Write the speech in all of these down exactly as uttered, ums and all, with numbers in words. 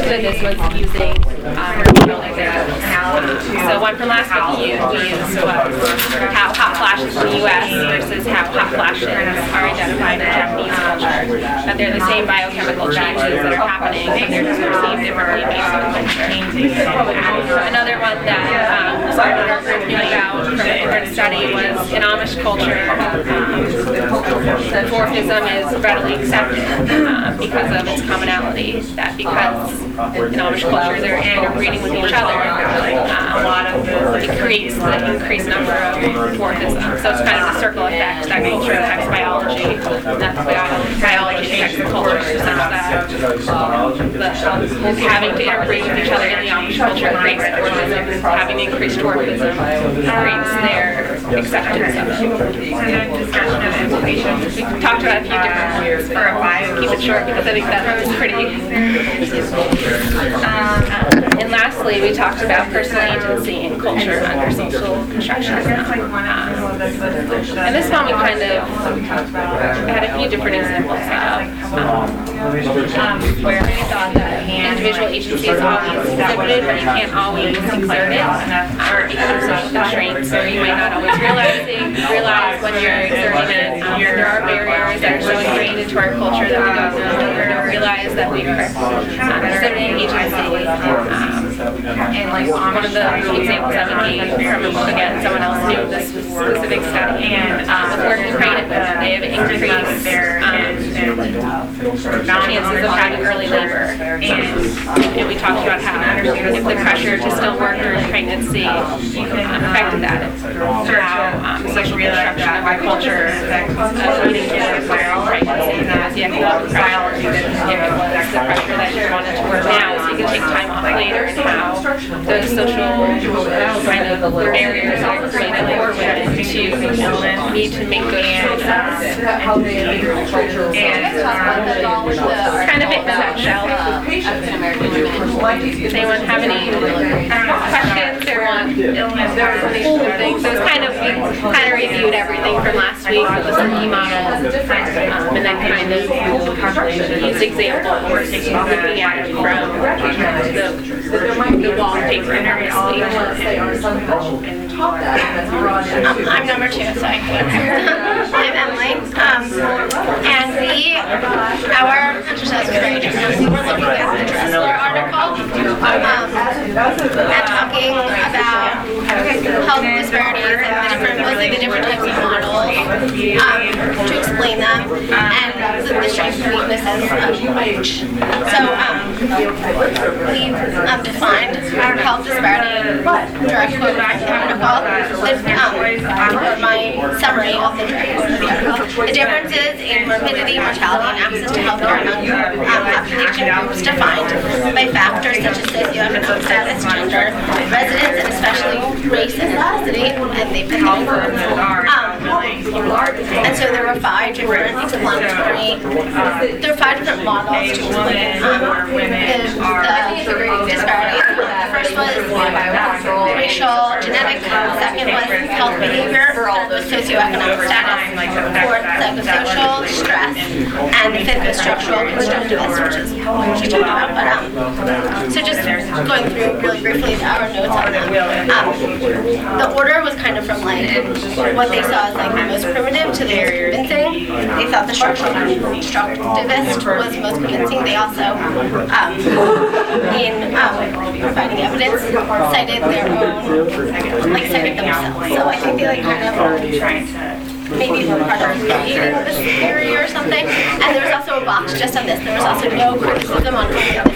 So this was using um, regional examples. So one from last week we used was how hot flashes in the U S versus how hot flashes are identified in Japanese culture. That they're the same biochemical changes that are happening, but they're just perceived differently based on culture. Another one that um, we knew about from the current study was in Amish culture, um, dwarfism is readily accepted uh, because of its commonality. That because in Amish culture they're interbreeding with each other, um, it creates the increased number of dwarfism. So it's kind of the circle effect that culture affects biology, that biology affects the culture, such that the, having to interbreed with each other in the Amish culture creates dwarfism. Having increased dwarfism creates their acceptance of it. Discussion of implications. We talked about a few different ones for a while. Keep it short because I think that was pretty. Um, and lastly, we talked about personal agency and culture under social constructionism. Um, and this one we kind of had a few different examples of um, um, where we thought that individual agency is always exhibited, but you can't always declare it, or because of constraints, or you might not always realize it, realize when you're exerting it. Um, there are barriers that are so ingrained into our culture that we don't know, we don't realize that we are um, exhibiting agency. Um, and like one of the examples I would give from a book, again, someone else knew this specific study, and um, with working pregnant women, they have increased their um, chances of having early labor. And, and we talked about how if the pressure to still work during pregnancy um, affected that, how um, social construction of our culture of eating kids during pregnancy, and as the economic pressure, if it was the pressure that you wanted to work now, so you could take time off later, and how those social kind of barriers are created for women to need to make good choices. And um, kind of it in a nutshell. Does anyone have any questions or want things? So it's kind of, we kind of reviewed everything from last week with the C model, um, and then kind of used examples looking at it from the, the long paper previously. Um, I'm number two, so I can. I'm Emily. Um, and we, our exercise was very different. We were looking at the Dressler article um, and talking about health disparities and the different, mostly the different types of models um, to explain them and the, the strengths and weaknesses of each. So um, we um, defined our health disparity direct quote from the article. Um, or my summary of the article. The differences in morbidity, mortality, and access to healthcare among um, population groups defined by factors such as socioeconomic status, gender, residence, and especially race and ethnicity, and they've been confirmed. Um, and so there were five different explanatory, there were five different models to explain um, the, the disparities. The first was racial, genetic, the second was health behavior, third was socioeconomic status, fourth psychosocial, stress, and the fifth was structural constructivist, which is what we talked about. But um, so just going through really briefly our notes on them. Um, the order was kind of from like what they saw as like the most primitive to the most convincing. They thought the structural constructivist was most convincing. They also, um, in um, providing evidence, cited their own, like cited themselves. So I think they like kind of were trying to maybe part of creating this theory or something. And there was also a box just on this. There was also no criticism on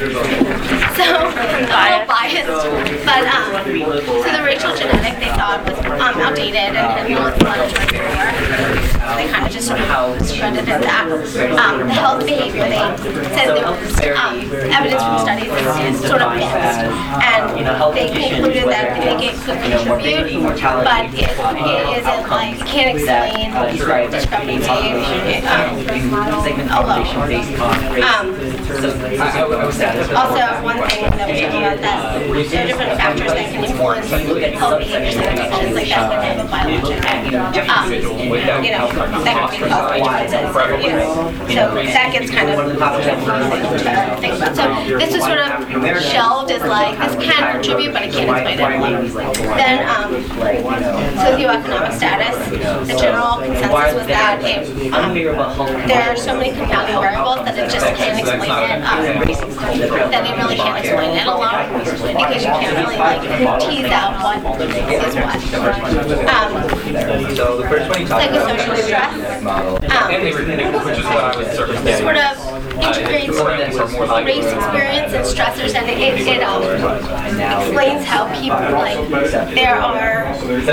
so a little biased. But um, so the racial genetic they thought was um, outdated and had no explanatory before. So they kind of just sort of discredited that. Um, the health behavior they said there was um, evidence from studies that is sort of mixed. And they concluded that they think it could contribute, but it, it isn't like, it can't explain discrepancy um, alone. Um, Also, one thing that we talk about that there are different factors that can influence health behaviors and addictions, like that's when you have a biological, um, you know, that could be caused by differences, you know. So that gets kind of confusing to think about. So this was sort of shelved as like, this can contribute, but it can't explain it. Then um, socioeconomic status, the general consensus was that it, um, there are so many confounding variables that it just can't explain it, um, that it really can't explain it alone, because you can't really like tease out what is what. Um, So the first one you talked about, psychosocial stress, um, which is what I was sort of sort of integrates race experience and stressors, and it, it um, explains how people, like, there are,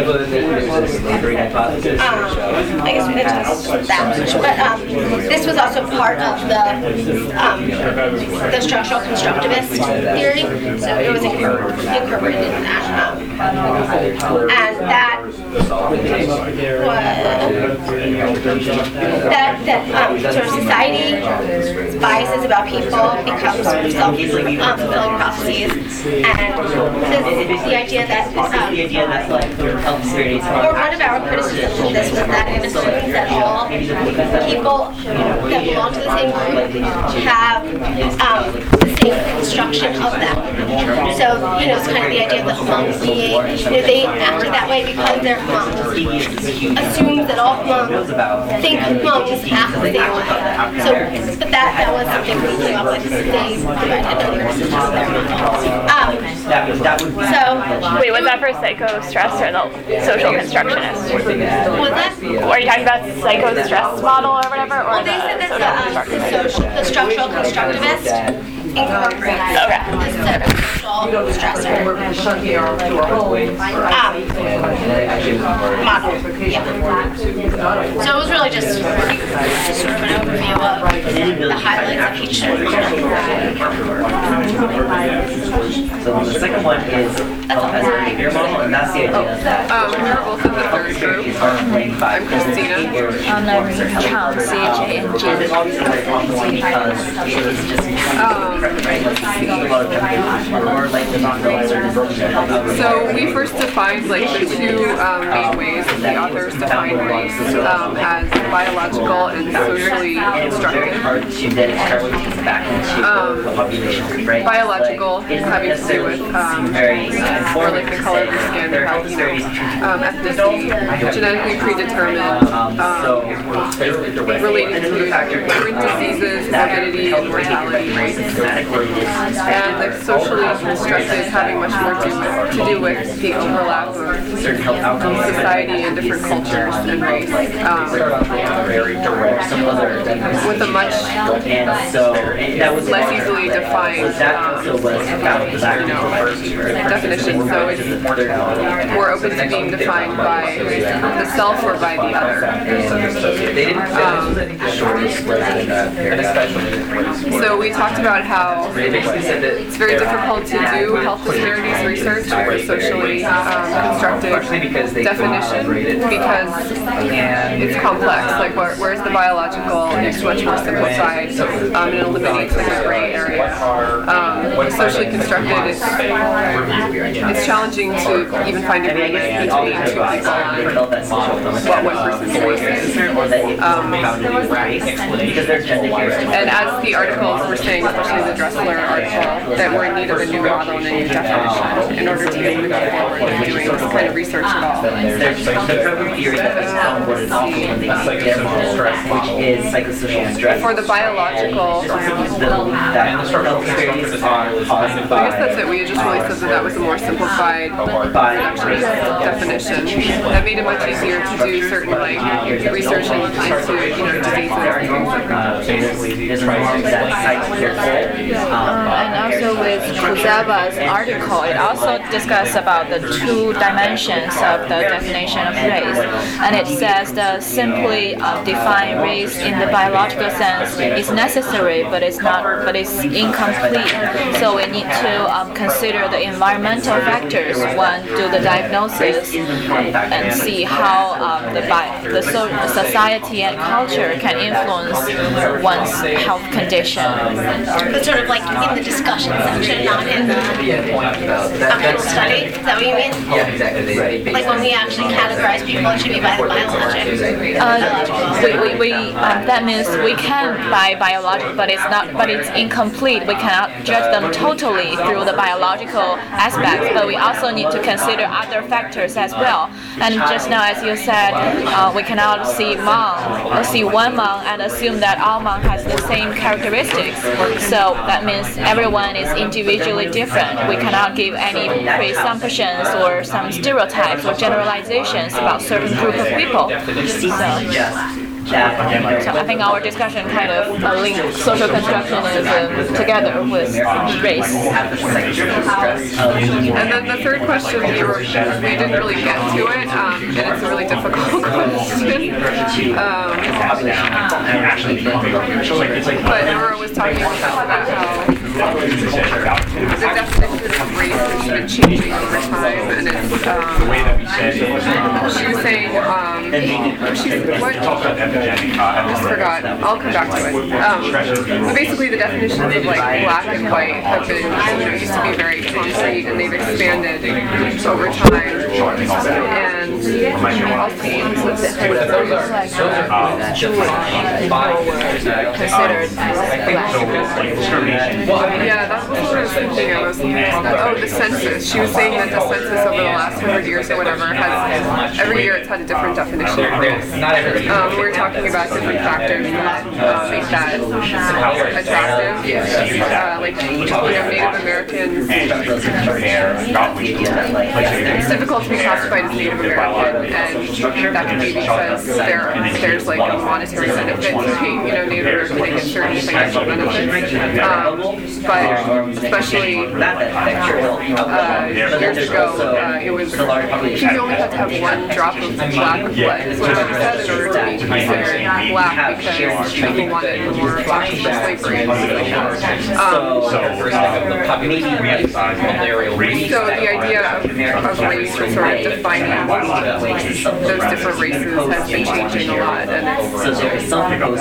um, I guess we could talk that much, but um, this was also part of the, um, the structural constructivist theory, so it was incorporated in that, um, and that was, that, that um, sort of society biases about people become sort of self-fulfilling um, processes, and the, the idea that, um, or one of our criticisms of this was that it assumes that all people that belong to the same group have um, the same construction of that. So, you know, it's kind of the idea of the monks being, you know, they acted that way because they're monks. Assumes that all monks think monks act the same way. So, but that, that was something we came up with. They provided other criticisms there. Um, so, Wait, was that for psycho-stress or the social constructionist? was that? Are you talking about psycho-stress model or whatever? Or Well, they said that the, uh, the, social, the structural constructivist incorporates Okay. this set of social stressor um, model. Yeah. So it was really just sort of an overview of the highlights of each. So the second one is health as a behavior model, and that's the idea that Um, we were both in the third group. I'm Christina. Um, I'm Cal, C H A N G. So we first defined like the two um, main ways that the authors define race um, as biological and socially constructed. Um, biological having to do with um, or like the color of the skin, how, you know, um, ethnicity, genetically predetermined, um, relating to different diseases, morbidity, and mortality. And the socially constructed having much more to, to do with the overlap of society and different cultures and race. Um, with a much less easily defined um, you know, definition, so it's more open to being defined by the self or by the other. Um, so we talked about how it's very difficult to do health disparities research for socially um, constructed definition because it's complex. Like where, where's the biological? It's much more simplified um, and eliminates like a gray area. Um, socially constructed, it's, it's challenging to even find agreement between two people on what one person's race is. Um, and as the articles were saying, especially the Dressler article, that we're in need of a new model and a new definition in order to be able to go forward with doing this kind of research at all. The program theory that what is also when they get model, which is psychosocial stress. For the biological, that health disparities are caused by. I guess that's it. We had just really said that that was a more simplified definition. That made it much easier to do certain like research into, you know, diseases and things like that. There's a norm that psych careful. And also also with Kuzawa's article, it also discusses about the two dimensions of the definition of race, and it says that simply uh, define race in the biological sense is necessary, but it's not, but it's incomplete. So we need to um, consider the environmental factors when do the diagnosis and see how um, the bi- the so- society and culture can influence one's health condition. But sort of like in the discussion section, not in the actual study. Is that what you mean? Yeah, exactly. Like when we actually categorize people, it should be by the biologic. Uh, we, we, we um, that means we can by biological, but it's not, but it's incomplete. We cannot judge them totally through the biological aspects, but we also need to consider other factors as well. And just now, as you said, uh, we cannot see Hmong, or see one Hmong and assume that all Hmong has the same characteristics. So that means everyone is individually different. We cannot give any presumptions or some stereotypes or generalizations about certain group of people. So. So I think our discussion kind of uh, linked social constructionism together with race. And then the third question, we, were, we didn't really get to it, um, and it's a really difficult question. Um, but Nora was talking about how the definition of race has been changing over time, and it's, um, she was saying, um, she, what, I just forgot. I'll come back to it. Um, but basically, the definitions of like black and white have been, you know, used to be very concrete, and they've expanded over time. And I'll see. Considered Yeah, that's what I was thinking. I was thinking, oh, the census. She was saying that the census over the last hundred years or whatever has every year it's had a different definition of race. Um, we were talking about different factors that uh, make that attractive. Uh, like, you know, Native Americans. It's difficult to be classified as Native American, and that can be because there there's like a monetary benefit to being, you know, Native American. They get certain financial benefits. Um, but especially uh, years ago, uh, it was you only had to have one drop of black blood, is what they said, in order to be considered black, because people wanted more options for slavery and stuff like that. Um, so the idea of, of race or sort of defining those different races has been changing a lot, and it's,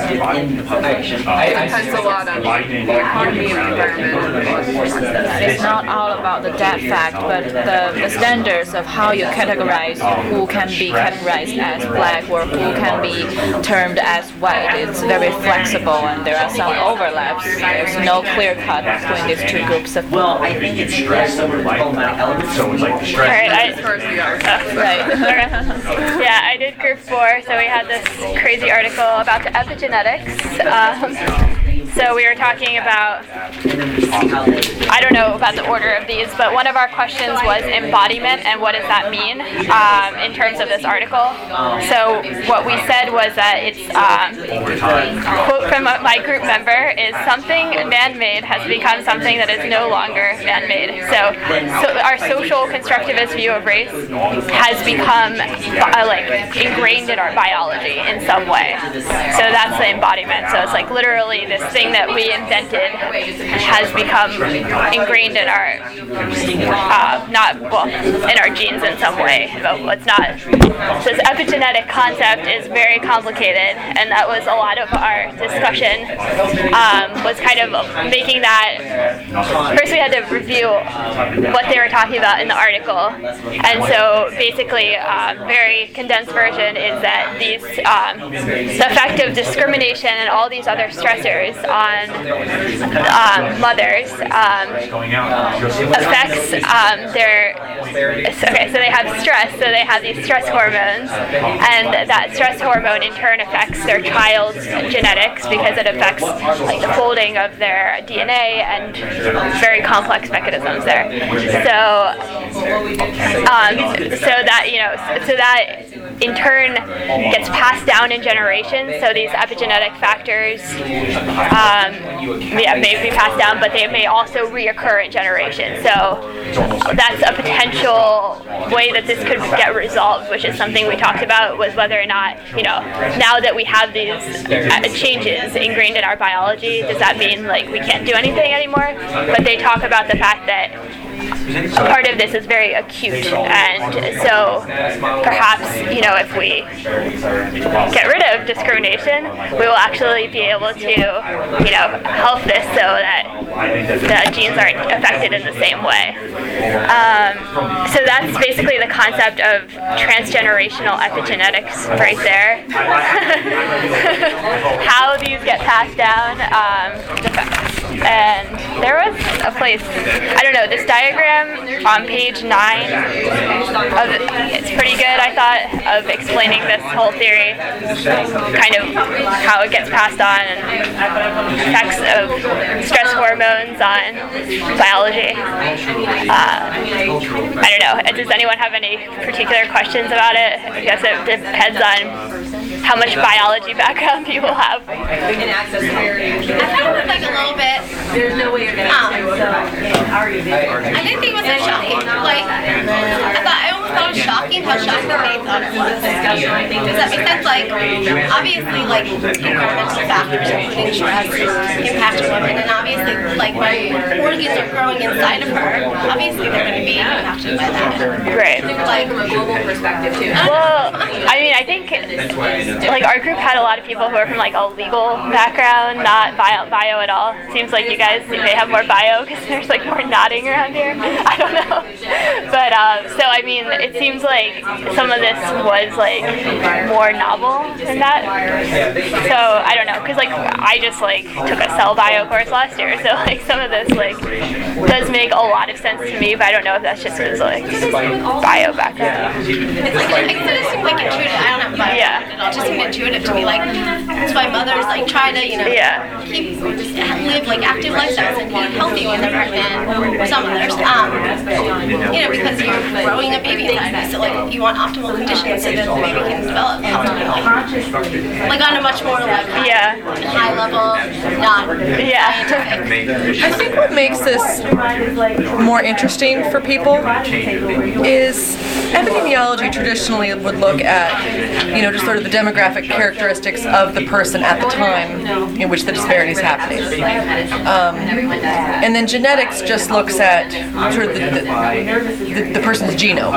it depends a lot on the economy and the environment. It's not all about the dead fact, but the, the standards of how you categorize who can be categorized as black or who can be termed as white. It's very flexible, and there are some overlaps. There's no clear cut between these two groups of people. Well, I think it's stress over like so it's like stress. Alright, I, As far as we are. right. Yeah, I did group four, so we had this crazy article about the epigenetics. Um, So we were talking about, I don't know about the order of these, but one of our questions was embodiment and what does that mean um, in terms of this article. So what we said was that it's, um, quote from my group member, is something man-made has become something that is no longer man-made. So, so our social constructivist view of race has become uh, like ingrained in our biology in some way. So that's the embodiment. So it's like literally this thing that we invented has become ingrained in our, uh, not, well, in our genes in some way, but it's not. So this epigenetic concept is very complicated, and that was a lot of our discussion, um, was kind of making that, first we had to review what they were talking about in the article, and so basically, uh, very condensed version is that these, um, the effect of discrimination and all these other stressors on um, mothers um, affects um, their, okay, so they have stress, so they have these stress hormones, and that stress hormone in turn affects their child's genetics because it affects like the folding of their D N A and very complex mechanisms there. So, um, so that, you know, so that in turn gets passed down in generations. So these epigenetic factors um, yeah, may be passed down, but they may also reoccur in generations. So that's a potential way that this could get resolved, which is something we talked about, was whether or not, you know, now that we have these uh, changes ingrained in our biology, does that mean like we can't do anything anymore? But they talk about the fact that part of this is very acute, and so perhaps, you know, if we get rid of discrimination, we will actually be able to, you know, help this so that the genes aren't affected in the same way. Um, so that's basically the concept of transgenerational epigenetics right there. How these get passed down. Um, and there was a place, I don't know, this diagram on page nine, of, it's pretty good, I thought, of explaining this whole theory, kind of how it gets passed on and effects of stress hormones on biology. Uh, I don't know, does anyone have any particular questions about it? I guess it depends on how much biology background people have. I found it like a little bit. There's no way you're gonna. Um, I didn't think it was that shocking. Like, I thought I almost thought it was shocking how shocking they thought it was. Does that make sense? Like, obviously, like environmental factors, including stress, impact women, and obviously, like when organs are growing inside of her, obviously they're going to be impacted by that. Right. Like from a global perspective too. Well, I mean, I think like our group had a lot of people who are from like a legal background, not bio, bio at all. Seems like you guys may have more bio because there's like more nodding around here. I don't know. But um, so I mean, it seems like some of this was like more novel than that. So I don't know, because like I just like took a cell bio course last year, so like some of this like does make a lot of sense to me, but I don't know if that's just because like bio background. It's like, I guess it seems like intuitive. I don't have bio Yeah. at all. It just seemed intuitive to me. Like, that's why mothers like try to, you know, Yeah. keep live like active lifestyles and eat healthy when they're pregnant. Or some mothers, um, you know, because you're growing a baby inside you, so like you want optimal conditions so that the baby can develop optimally. Like on a much more like high, Yeah. high level, not Yeah. scientific. I think what makes this more interesting for people is epidemiology traditionally would look at, you know, just sort of the demographic characteristics of the person at the time in which the disparity is happening. Um, and then genetics just looks at sort of the, the, the, the person's genome.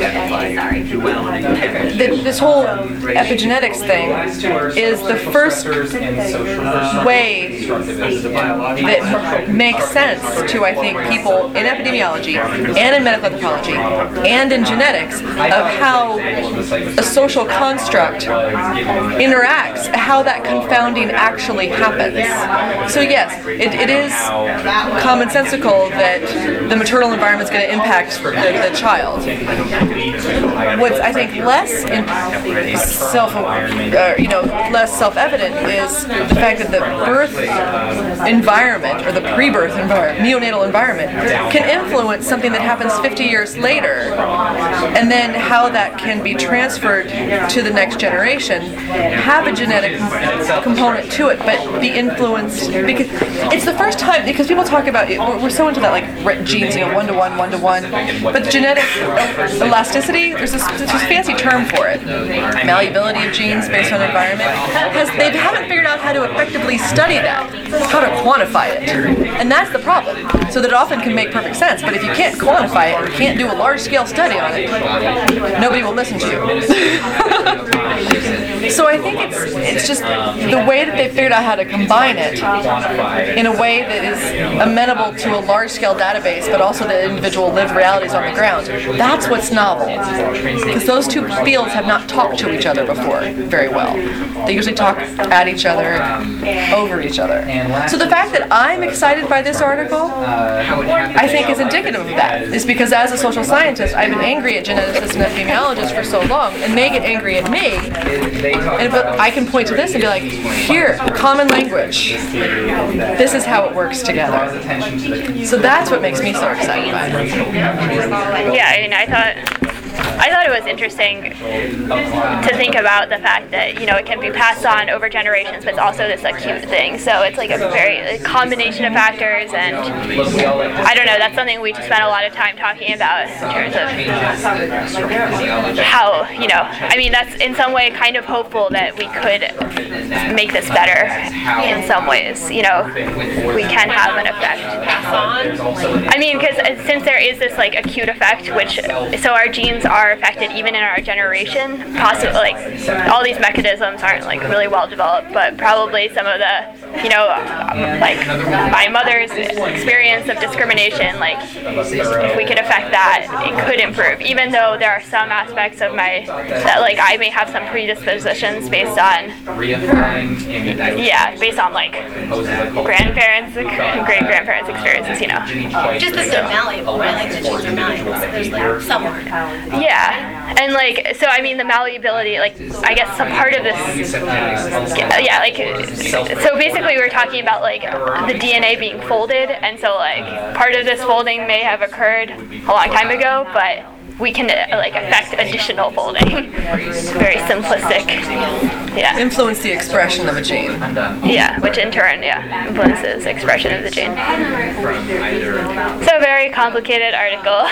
The, this whole epigenetics thing is the first way that makes sense to, I think, people in epidemiology and in medical anthropology and in genetics of how a social construct interacts, how that confounding actually happens. So yes, it, it is commonsensical that the maternal environment is going to impact the, the child. What's I think less in self, uh, you know, less self-evident is the fact that the birth environment or the pre-birth environment, neonatal environment, can influence something that happens fifty years later, and then how that can be transferred to the next generation, have a genetic component to it, but be influenced, because it's the first time, because people talk about, we're so into that like genes, you know, one to one, one to one, but genetic elasticity, there's this, there's this fancy term for it, malleability of genes based on environment, because they haven't figured out how to effectively study that, how to quantify it, and that's the problem, so that it often can make perfect sense, but if you can't quantify it, you can't do a large-scale study on it, nobody will listen to you. So I think it's it's just the way that they figured out how to combine it in a way that is amenable to a large-scale database, but also the individual lived realities on the ground. That's what's novel, because those two fields have not talked to each other before very well. They usually talk at each other, over each other. So the fact that I'm excited by this article, I think is indicative of that. Is because as a social scientist, I've been angry at geneticists and epidemiologists for so long, and they get angry at me, and but I can point to this and be like, here, common language. This is how it works together. So that's what makes me so excited by it. Yeah, I mean, I thought I thought it was interesting to think about the fact that, you know, it can be passed on over generations, but it's also this acute thing. So it's like a very a combination of factors, and I don't know, that's something we just spent a lot of time talking about in terms of how, you know, I mean, that's in some way kind of hopeful that we could make this better in some ways, you know, we can have an effect. I mean, because since there is this like acute effect, which, so our genes are affected even in our generation, possibly, like, all these mechanisms aren't like really well developed, but probably some of the, you know, like my mother's experience of discrimination, like, if we could affect that, it could improve, even though there are some aspects of my, that like I may have some predispositions based on, yeah, based on like grandparents, great-grandparents' experiences, you know. Just that they're malleable, right? Like the genes are malleable, so there's like somewhere. Yeah, and like, so I mean the malleability, like, I guess some part of this, yeah, like, so basically we were talking about like the D N A being folded, and so like part of this folding may have occurred a long time ago, but we can uh, like affect additional folding. Very simplistic. Yeah. Influence the expression of a gene. Yeah, which in turn, yeah, influences expression of the gene. So very complicated article.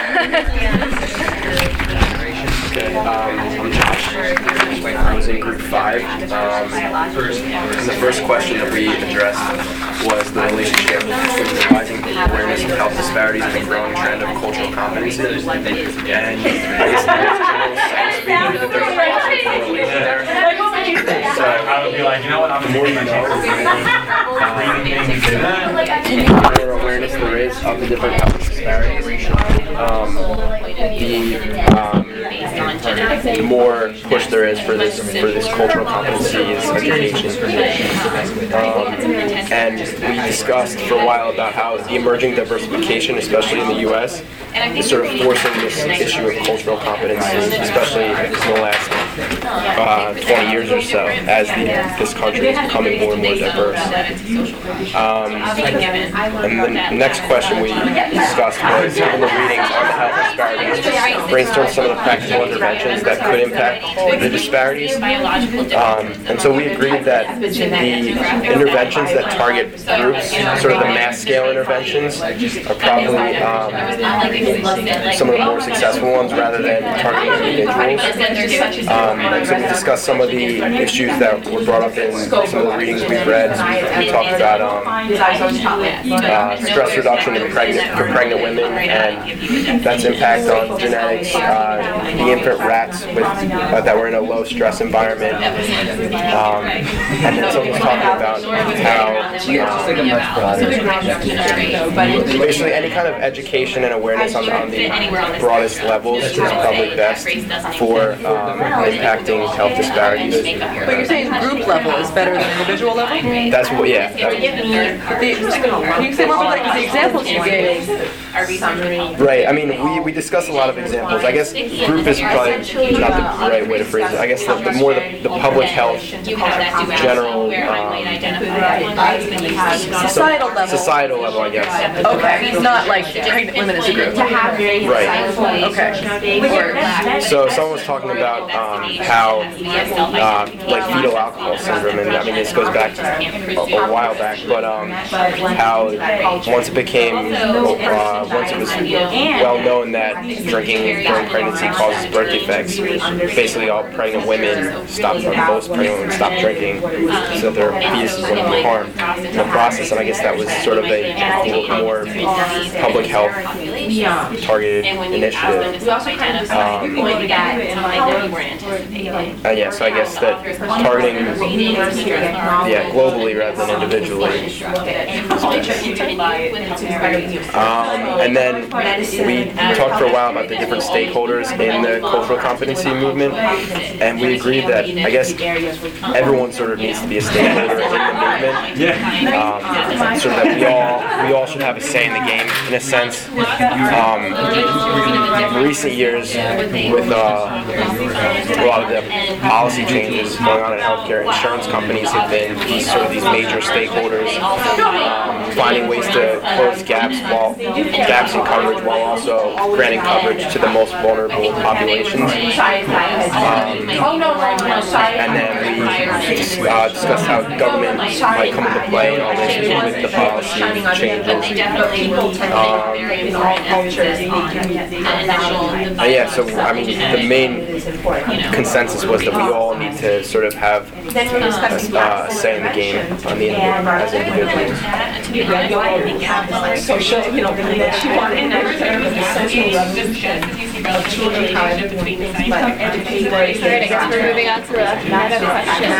Okay, um, I'm Josh. I was in group five. Um, the first question that we addressed was the relationship between the rising awareness of health disparities and the growing trend of cultural competency. And basically, there's general sense that there's a positive correlation there. So, I would be like, you know what, I'm the more you know, the more awareness there is of the different health disparities. Um, the um, the more push there is for this for this cultural competencies education. Um, and we discussed for a while about how the emerging diversification, especially in the U S, is sort of forcing this issue of cultural competency, especially in the last uh, twenty years or so, as the, this country is becoming more and more diverse. Um, and the next question we discussed was, given the readings on the health disparities, brainstorm some of the practical interventions that could impact the disparities. Um, and so we agreed that the interventions that target groups, sort of the mass scale interventions, are probably um, some of the more successful ones rather than targeting individuals. Um, and so we discussed some of the issues that were brought up in some of the readings we've read. We talked about um, uh, stress reduction in pregnant, for pregnant women and that's impact on genetics, uh, the infant rats with, uh, that were in a low stress environment. Um, and then someone was talking about how um, basically any kind of education and awareness on, on the broadest levels is probably best for um, impacting health disparities. But you're saying group level is better than individual level? That's what, yeah. The, can you say more about like the examples you gave? Right, I mean, we, we discussed a lot of examples. I guess group is probably not the right way to phrase it. I guess the, the more the, the public health, general, um, Societal level. Societal level, I guess. Okay, not like pregnant women as a group. Right. Okay. So someone was talking about um, how, uh, like fetal alcohol syndrome, and I mean this goes back a, a while back, but um, how once it became, uh, once it was well known that drinking during pregnancy causes birth defects, basically all pregnant women stopped, most pregnant women stopped drinking so their fetuses wouldn't be harmed in the process, and I guess that was sort of a more public health targeted initiative. Um, uh, yeah, so I guess that targeting, yeah, globally rather than individually. Um, and then we talked for a while about the different stakeholders in the cultural competency movement, and we agreed that I guess everyone sort of needs to be a stakeholder in the movement. Yeah. Um, so that we all we all should have a say in the game in a sense. Um, in recent years, with uh, a lot of the policy changes going on in healthcare, insurance companies have been these, sort of these major stakeholders, um, finding ways to close gaps while gaps in coverage while also granting coverage to the most vulnerable populations. Um, and then we uh, discussed how government might come into play in all this with the policy changes. Um, uh, yeah, so I mean, the main consensus was that we all need to sort of have a uh, say in the game on the as individuals. Social, you know, that she wanted to Alright, I guess we're moving on to the next question.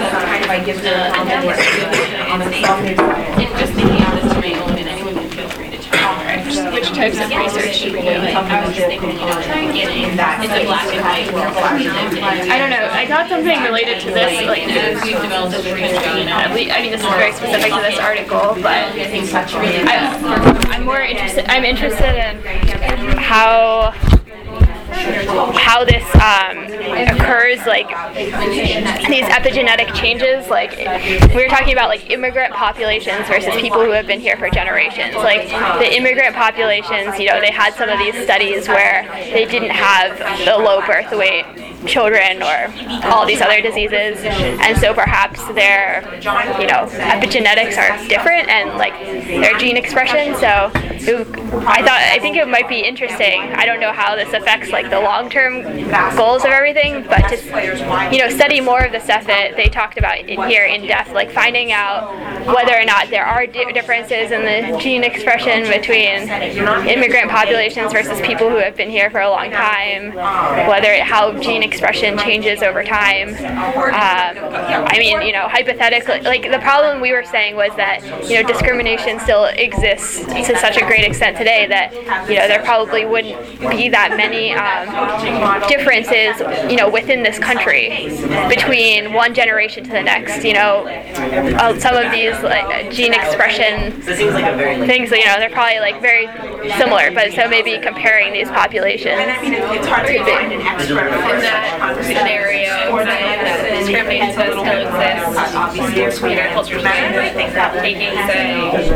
Just thinking out this to my own, and anyone can feel free to talk. Which types of research should we do? Like, I was thinking, you know, getting into black and white world that we lived in. I don't know. I got something related to this, like, As we've developed a country, you know, at least, I mean, this is very specific to this article, but I think that's really. I, I'm more interested. I'm interested in how how this um, occurs, like these epigenetic changes. Like we were talking about, like immigrant populations versus people who have been here for generations. Like the immigrant populations, you know, they had some of these studies where they didn't have the low birth weight children or all these other diseases, and so perhaps their, you know, epigenetics are different and like their gene expression. So I thought I think it might be interesting. I don't know how this affects like the long-term goals of everything, but to, you know, study more of the stuff that they talked about in here in depth, like finding out whether or not there are di- differences in the gene expression between immigrant populations versus people who have been here for a long time, whether how gene expression changes over time. Um, I mean, you know, hypothetically, like the problem we were saying was that, you know, discrimination still exists to such a great extent today that, you know, there probably wouldn't be that many um, differences, you know, within this country between one generation to the next. You know, uh, some of these like gene expression things, you know, they're probably like very similar, but so maybe comparing these populations. It's hard to find an expert In that scenario, that discrimination still exists. Obviously, in our culture, I think that taking, say,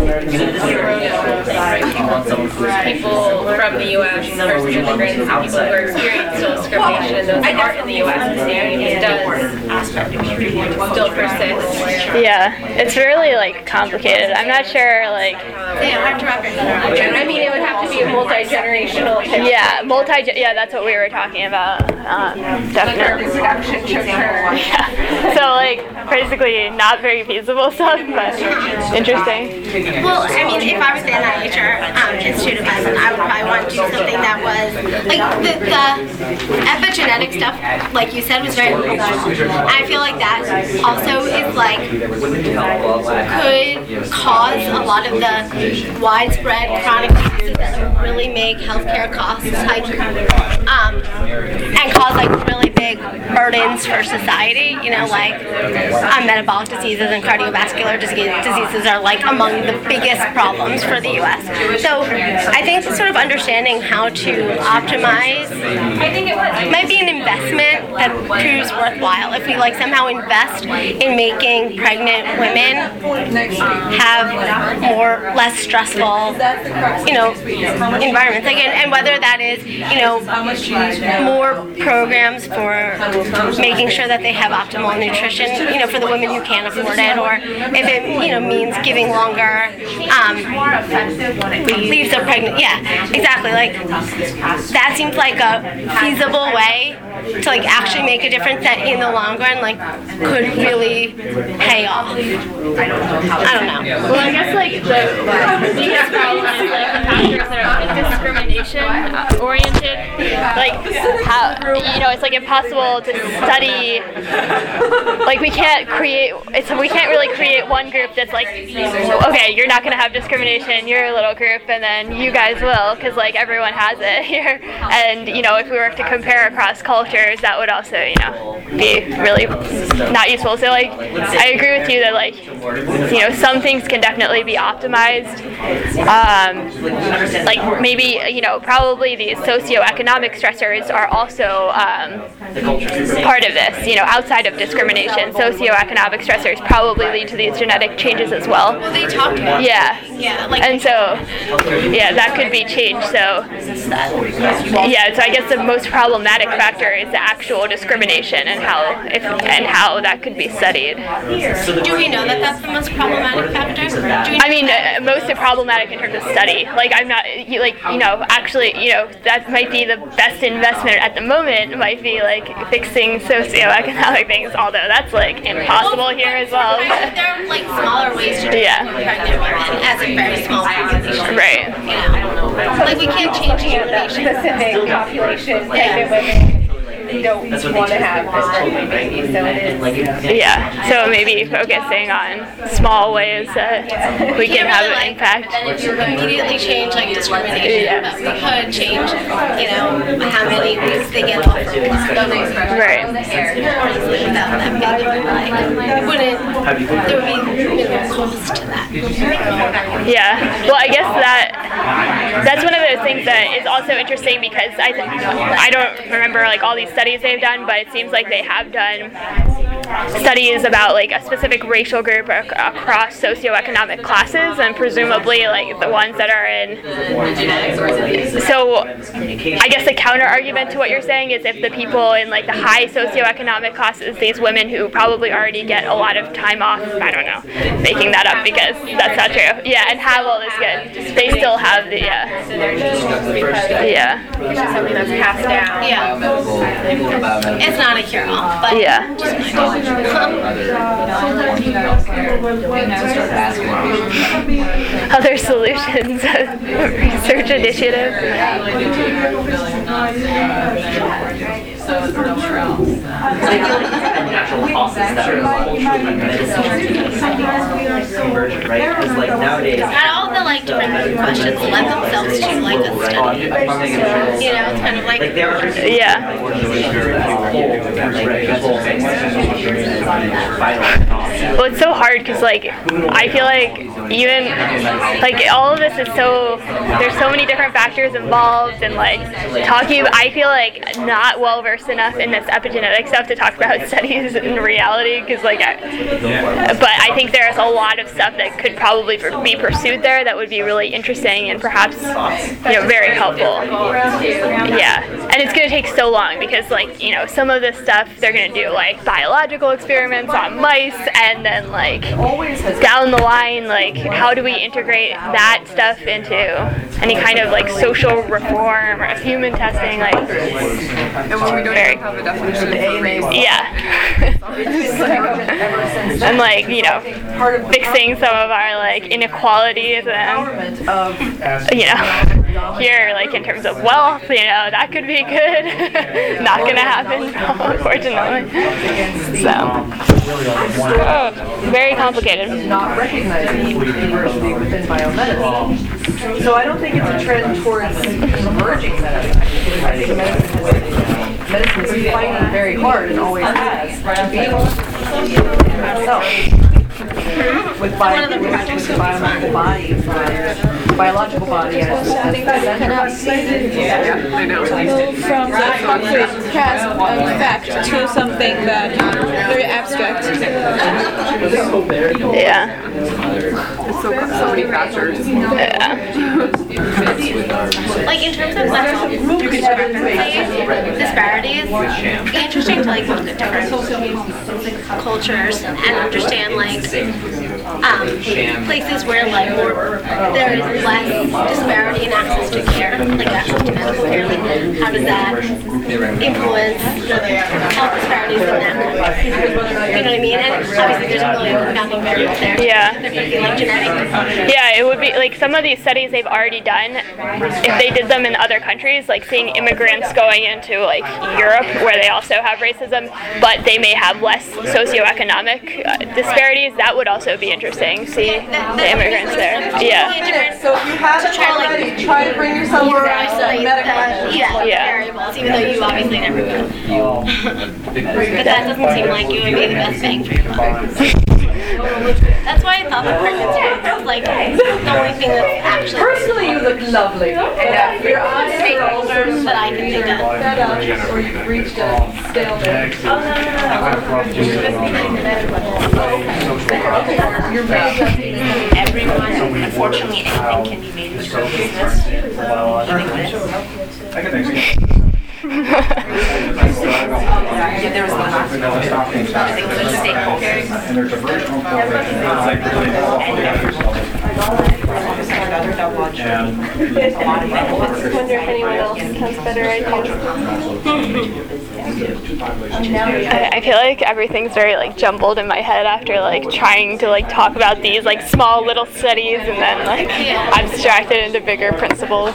people from the U S versus immigrants, people who are experiencing still discrimination, and those aren't in the U S, it does still persist. Yeah, it's really like complicated. I'm not sure, like. Yeah, hard to wrap your head around. I mean, it would have to be a multi-generational. Yeah, multi. Yeah, that's what we were talking about. Um, definitely. Yeah. So like basically not very feasible stuff, but interesting. Well, I mean, if I was the N I H or um, Institute of Medicine, I would probably want to do something that was, like, the, the epigenetic stuff, like you said, was very important. I feel like that also is, like, could cause a lot of the widespread chronic diseases that really make healthcare costs high, um, and cause, like, really big burdens for society, you know, like um, metabolic diseases and cardiovascular disease, diseases are like among the biggest problems for the U S. So I think sort of understanding how to optimize might be an investment that proves worthwhile. If we like somehow invest in making pregnant women have more, less stressful, you know, environments. Like, and, and whether that is, you know, more programs for making sure that they have optimal nutrition, you know, for the women who can't afford it, or if it, you know, means giving longer um, leaves of pregnant. Yeah, exactly. Like that seems like a feasible way to like actually make a difference that in the long run like could really pay off. I don't know. Well, I guess like the biggest problem is like the factors that are like discrimination oriented. Like how, you know, it's like impossible to study. Like we can't create. It's we can't really create one group that's like, okay, you're not gonna have discrimination. You're a little group, and then you guys will, because like everyone has it here. And you know, if we were to compare across cultures, that would also, you know, be really not useful. So like, I agree with you that like, you know, some things can definitely be optimized. Um, like maybe, you know, know, probably these socioeconomic stressors are also um, part of this. You know, outside of discrimination, socioeconomic stressors probably lead to these genetic changes as well. Well, they talked about Yeah. it. Yeah, like And so, yeah, that could be changed. So, yeah, so I guess the most problematic factor is the actual discrimination and how if and how that could be studied. do we know that that's the most problematic factor? Do we know I mean, uh, most problematic in terms of study. Like, I'm not, you- like, you know, actually, you know, that might be the best investment at the moment, might be, like, fixing socioeconomic things, although that's, like, impossible here as well. There there are like smaller ways to do Yeah. pregnant women as a very small population. Right. You know, like we can't change population. Specific population, pregnant women don't want to have this baby, so it is. Yeah, so maybe focusing on small ways that we can have an impact. Immediately change like discrimination, Yeah. but we could change, you know, how many weeks they get off of work. Right. Without them being like, it wouldn't, there would be minimal cost to that. Yeah. Well, I guess that that's one of those things that is also interesting because I th- I don't remember like all these studies they've done, but it seems like they have done studies about like a specific racial group ac- across socioeconomic classes, and presumably like the ones that are in. So I guess the counter argument to what you're saying is if the people in like the high socioeconomic classes, these women who probably already get a lot of time off, I don't know, making that up because that's not true. Yeah, and have all this good, they still have the yeah. Yeah. It's just something that's passed down. Yeah. It's not a cure-all, but Yeah. Other solutions, research initiative. Natural causes that are conversion, right? Because like nowadays, not all the like different questions lend themselves to like a study. You know, it's kind of like like there are Yeah. Well, it's so hard because, like, I feel like even, like, all of this is so, there's so many different factors involved, and, like, talking, I feel like not well versed enough in this epigenetic stuff to talk about studies in reality, because, like, I, but I think there's a lot of stuff that could probably be pursued there that would be really interesting and perhaps, you know, very helpful. Yeah, and it's going to take so long because, like, you know, some of this stuff they're going to do, like, biological experiments on mice, and then, like, down the line, like, how do we integrate that stuff into any kind of, like, social reform or human testing, like, And when we don't very, even have a definition for race. yeah. And, like, you know, fixing some of our, like, inequalities and, you know, here, like, in terms of wealth, you know, that could be good. Not gonna happen, unfortunately. So, oh, very complicated. Not recognizing diversity within biomedicine. So I don't think it's a trend towards emerging medicine. I think medicine is, medicine is fighting very hard and always has to be itself. With, bio, with, with the biological body, uh, biological body, and Yeah, I know. From the concrete past uh, fact to something that uh, very abstract. Yeah. There's so, so many factors. like in terms of sexual discrepancies, disparities, it'd be interesting to like look at different cultures and understand like um, places where like more there is less disparity in access to care, like access to medical care. Like, how does that influence health disparities in that? You know what I mean? And obviously there's a really confounding variable there. Yeah. There could be like genetic. Yeah, it would be like some of these studies they've already done. If they did them in other countries, like seeing immigrants going into like Europe where they also have racism, but they may have less socioeconomic uh, disparities, that would also be interesting. See the immigrants there. Yeah. so if you have To try to, like, already, try to bring yourself more around isolate medical the, yeah, Yeah. variables else, even though you obviously never would. But that doesn't seem like it would be the best bang for your buck. That's why I thought the pregnancy was like the only thing that's actually. Personally, you look lovely. And your eyes are older, that I can think of. or you've reached a stalemate. Oh, no, no, no. Your face. Everyone, unfortunately, anything can be made into a business. I can think Yeah, there was one. I think it was a stakeholders. and there's a version of I wonder if anyone else has better ideas. I, I feel like everything's very like jumbled in my head after like trying to like talk about these like small little studies and then like abstract it into bigger principles.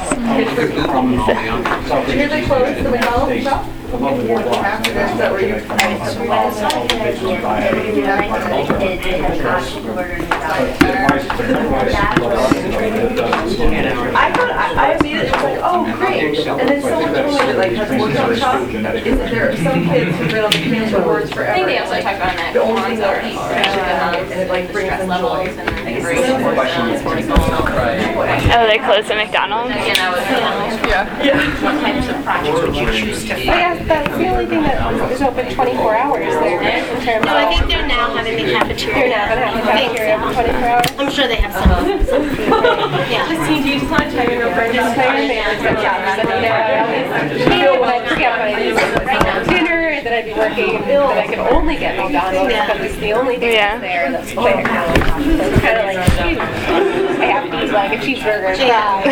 Here's the clothes, the McDonald's shop. I thought, I, I immediately was like, oh, great. And then someone told me that, like, has a workshop shop, is that there are some kids who read on the piano for words forever. I think they also talk about that. The only thing that and it, like, brings them joy. Oh, they closed the McDonald's? Yeah. What types of projects would you choose to fund? Yeah, that's the only thing that is open twenty-four hours there, in terms of. No, I think they're now having the cafeteria. They're not gonna have a I think cafeteria so. for twenty-four hours. I'm sure they have some. Yeah. Christine, do you just want to chime in real quick? Just chime in there. But yeah, so, you know, I always feel when I forget what I do for dinner, that I'd be working, that I could only get McDonald's because it's the only thing Yeah. that's there that's quick. So it's kind of like, shoot, I have to eat like a cheeseburger and fries.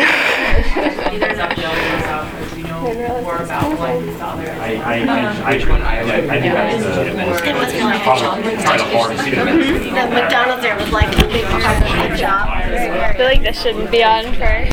more about what the other. I, I, I, I, Which one? I, I, I think that's the. It was kind of Probably quite a hard the McDonald's there was like a big part of the job. I feel like this shouldn't be on for.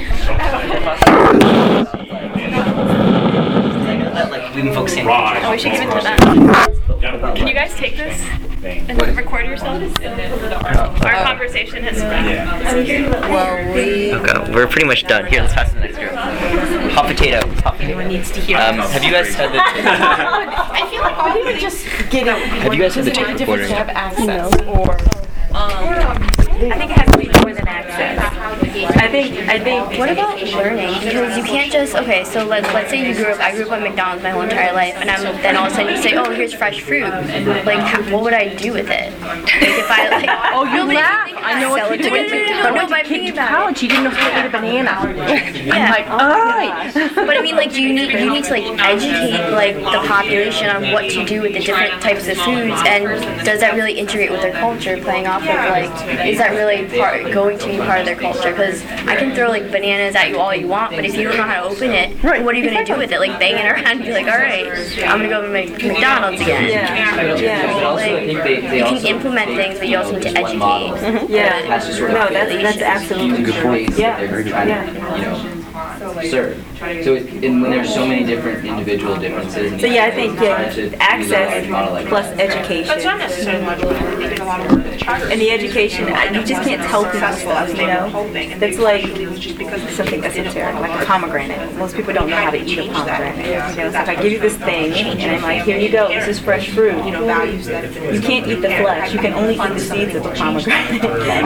Like, we've been focusing Oh, we should give it to them. Can you guys take this and record yourselves? Our conversation has spread. Well, we... Okay, we're pretty much done. Here, let's pass to the next group. Hot potato. Hot potato. Everyone needs to hear Um, this. have you guys had the... I feel like all you would just get a. Have you guys had the tape recorder? Have access or. Um, I think it has to be more than access. I think, I think. What about learning? Because you can't just, okay, so let, let's say you grew up, I grew up on McDonald's my whole entire life, and I'm, then all of a sudden you say, oh, here's fresh fruit. Like, how, what would I do with it? Like, if I, like, Oh, you laugh. I know what you did. did. No, no, but I'm thinking about College, you didn't know how to eat a banana. Yeah. I'm like, all right. But I mean, like, you need you need to like educate like the population on what to do with the different types of foods, and does that really integrate with their culture? Playing off of like, is that really part going to be part of their culture? Because I can throw like bananas at you all you want, but if you don't know how to open it, what are you gonna do with it? Like bang it around and be like, all right, I'm gonna go to Mc- McDonald's again. Yeah. Yeah. Like, you can implement things, but you also need to educate. Mm-hmm. Yeah. No, that's that's absolutely Good point. Yeah. They're trying to, you know, serve. So it, and when there's so many different individual differences. So yeah, I think yeah, access plus education. That's not necessarily much of a think a lot of work with charter. And the education, I- you just can't tell people stuff, you know? That's like something esoteric, like a pomegranate. Most people don't know how to eat a pomegranate. You know, so if I give you this thing, and I'm like, here you go, this is fresh fruit. You know, values that have been. You can't eat the flesh, you can only eat the seeds of the pomegranate.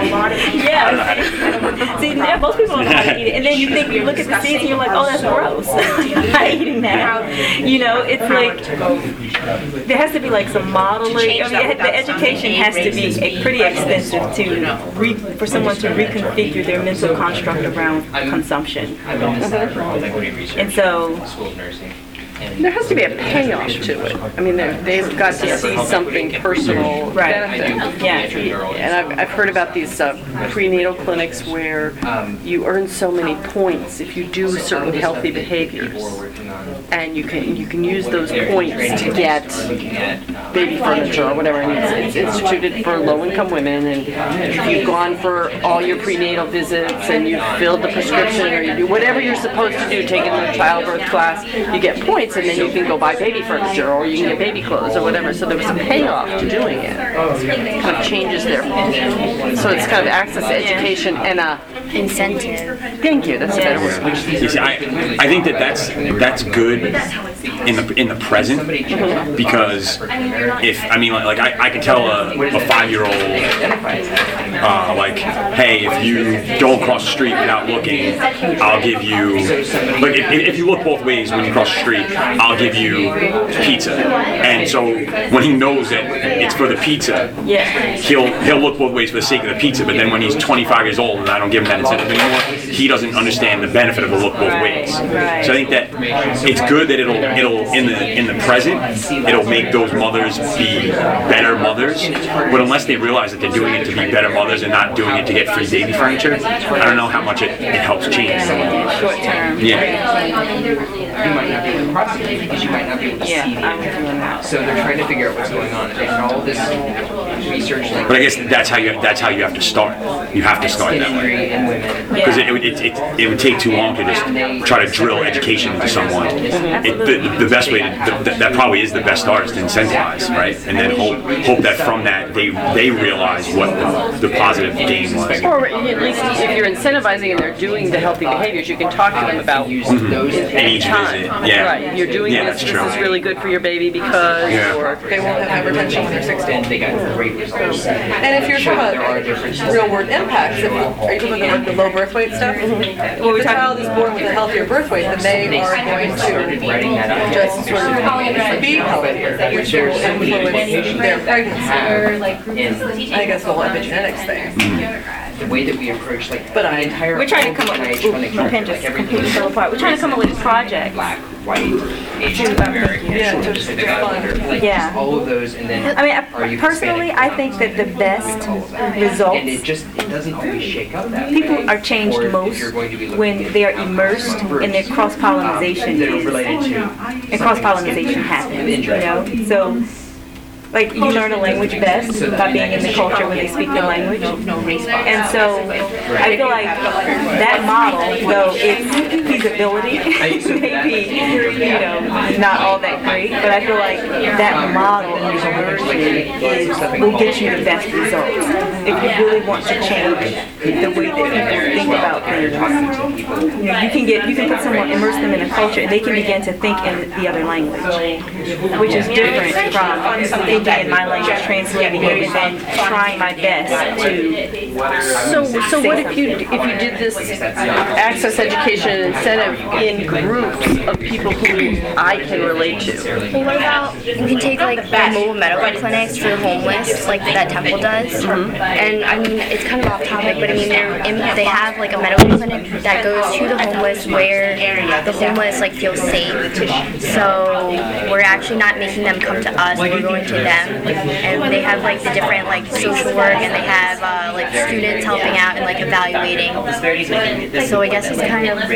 Yeah. See, yeah, most people don't know how to eat it. And then you think, you look at the seeds and you're like, oh, that's gross. I'm not eating that. You know, it's like, there has to be like some modeling. I mean, the education has to be a pretty extensive to, re, for someone to reconfigure their mental construct around consumption. And so, There has to be a payoff to it. I mean, they're- they've got to see something personal Right. benefit. yeah. And I've, I've heard about these uh, prenatal clinics where you earn so many points if you do certain healthy behaviors. And you can you can use those points to get baby furniture or whatever. And it's, it's instituted for low-income women. And if you've gone for all your prenatal visits and you've filled the prescription or you do whatever you're supposed to do, taking the childbirth class, you get points. And then you can go buy baby furniture or you can get baby clothes or whatever. So there was a payoff to doing it. It kind of changes their, so it's kind of access to education and a Incentive. thank you, that's a better word. You see, I, I think that that's, that's good in the in the present, because if I mean like, like I, I can tell a, a five-year-old uh, like, hey, if you don't cross the street without looking, I'll give you like if, if you look both ways when you cross the street, I'll give you pizza. And so when he knows that it's for the pizza, he'll he'll look both ways for the sake of the pizza. But then when he's twenty-five years old and I don't give him that incentive anymore, he doesn't understand the benefit of the look both ways. So I think that it's good that it'll it'll in the in the present it'll make those mothers be better mothers. But unless they realize that they're doing it to be better mothers and not doing it to get free baby furniture, I don't know how much it, it helps change. Short term. You might not be able to process it because you might not be able to Yeah, see I'm doing that. it. So they're trying to figure out what's going on, and all this research, like But I guess that's how you that's how you have to start. You have to start that way. in women. Because it, it, it, it would take too long to just try to drill education into someone. It, the, the best way, to, the, that probably is the best start, is to incentivize, right? And then hope hope that from that they they realize what the, the positive gain was. Or at least if you're incentivizing and they're doing the healthy behaviors, you can talk to them about Mm-hmm. And each time. visit, yeah. Right, you're doing Yeah, this, that's this true. is really good for your baby because, Yeah. or they won't have hypertension when they're sixteen. They got great results. And if you're talking about real world impacts, if, are you talking about the low birth weight stuff? Mm-hmm. Well, if the child is born with a healthier birth weight, then they are going to just sort of be healthier, which will influence their pregnancy. I guess the whole epigenetics thing. The way that we approach like But the entire we're trying to come up with, ooh, my pen just completely fell apart. We're trying to come up with projects. black, white, Asian American, Yeah, to- Pacific to fund. Islander, like Yeah. all of those, and then I mean, are you I- personally, Hispanic? I think that the best And it results, just it doesn't always shake up that way. people are changed Or if most you're going to be looking when at they are um, immersed in their cross-pollinization that are is, related to and cross-pollinization happens, you know? So, like, you learn a language best by being in the culture where they speak the language. And so, I feel like that model, though its feasibility may be, you know, not all that great, but I feel like that model of immersion is, will get you the best results. If you really want to change the way that people think about things, you know, you can get, you can put someone, immerse them in a culture, and they can begin to think in the other language, which is different from thinking in my language, translating it, and then trying my best to. So, so what if you, if you did this access education and incentive in groups of people who I can relate to? Well, what about, you can take like the mobile medical clinics for the homeless, like that Temple does. And I mean, it's kind of off topic, but I mean, they're in, they have like a medical clinic that goes to the homeless where the homeless like feel safe. So we're actually not making them come to us, we're going to them. And they have like the different like social work, and they have uh, like students helping out and like evaluating. So I guess it's kind of,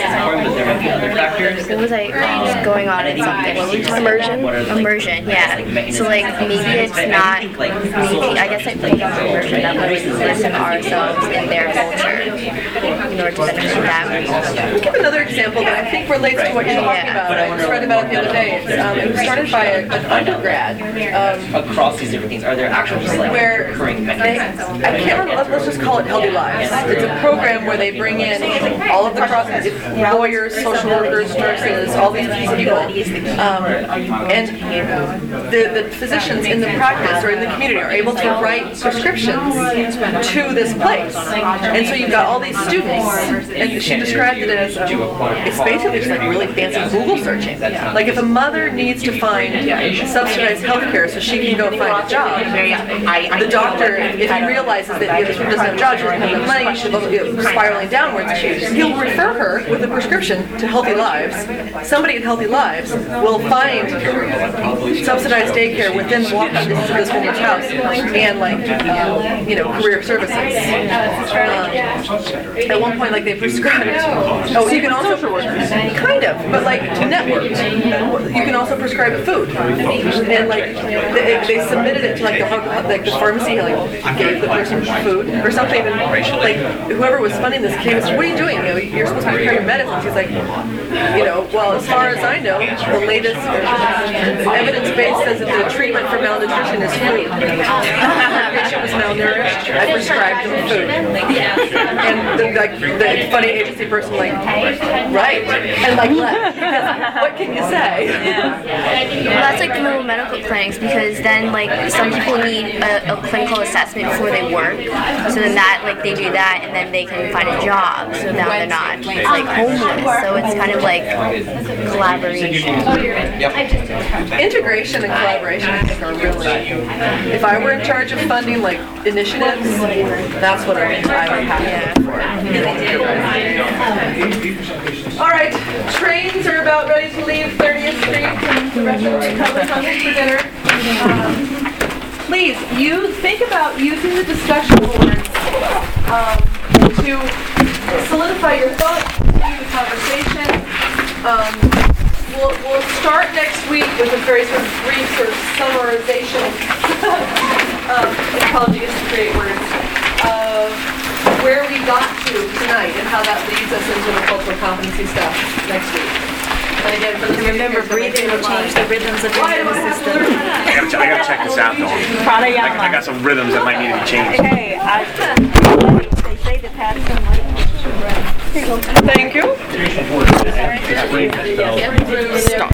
what was I just going on in something? Immersion? Immersion, yeah. So like maybe it's not, maybe, I guess I think about immersion that would listen ourselves in their culture in order to benefit them. I'll give another example that I think relates to what you're talking about. I just read about it the other day. It's, um, it was started by a, an undergrad. Um, across these different things, are there actual just like where recurring they, mechanisms? I can't remember, let's- let's just call it Healthy Lives. It's a program where they bring in all of the cross, lawyers, social workers, nurses, all these people. Um, and the, the physicians in the practice or in the community are able to write prescriptions to this place. And so you've got all these students, and she described it as, um, it's basically just like really fancy Google searching. Like if a mother needs to find subsidized health care so she can go find a job, the doctor, if he realizes that you know, this woman doesn't have a job, she doesn't have enough money, she's you know, spiraling downwards, he'll refer her with a prescription to Healthy Lives. Somebody at Healthy Lives will find subsidized daycare within walking distance of this woman's house and like, um, you know, career services. Um, at one point, like they prescribed, oh, you can also, kind of, but like networked. You can also prescribe food. And like, they, they submitted it to like the, like the pharmacy, like gave the person food or something, and like whoever was funding this came and said, what are you doing? You know, you're supposed to be preparing medicines. He's like, you know, well, as far as I know, the latest evidence base says that the treatment for malnutrition is food. The patient was malnourished, I prescribed them food. And the, like, the funny agency person like, right, and like left. Because what can you say? Well, that's like the little medical clinics, because then like some people need a, a clinical assessment before they work. So then that like they do that and then they can find a job. So now they're not like homeless. So it's kind of like collaboration. Integration and collaboration, I think, are really. If I were in charge of funding like initiatives, that's what I would have for. All right, trains are about ready to leave thirtieth Street, and the rest of us come hungry for dinner. Um, please, you think about using the discussion boards um, to solidify your thoughts, continue the conversation. Um, we'll, we'll start next week with a very sort of brief sort of summarization. um, apology is a great word. Of where we got to tonight and how that leads us into the cultural competency stuff next week. And again, for the Remember, breathing will change the rhythms of your nervous system. I gotta, ch- I gotta check this out though. Pranayama. I, I got some rhythms that might need to be changed. Hey, I, they say the past Thank you. Stop.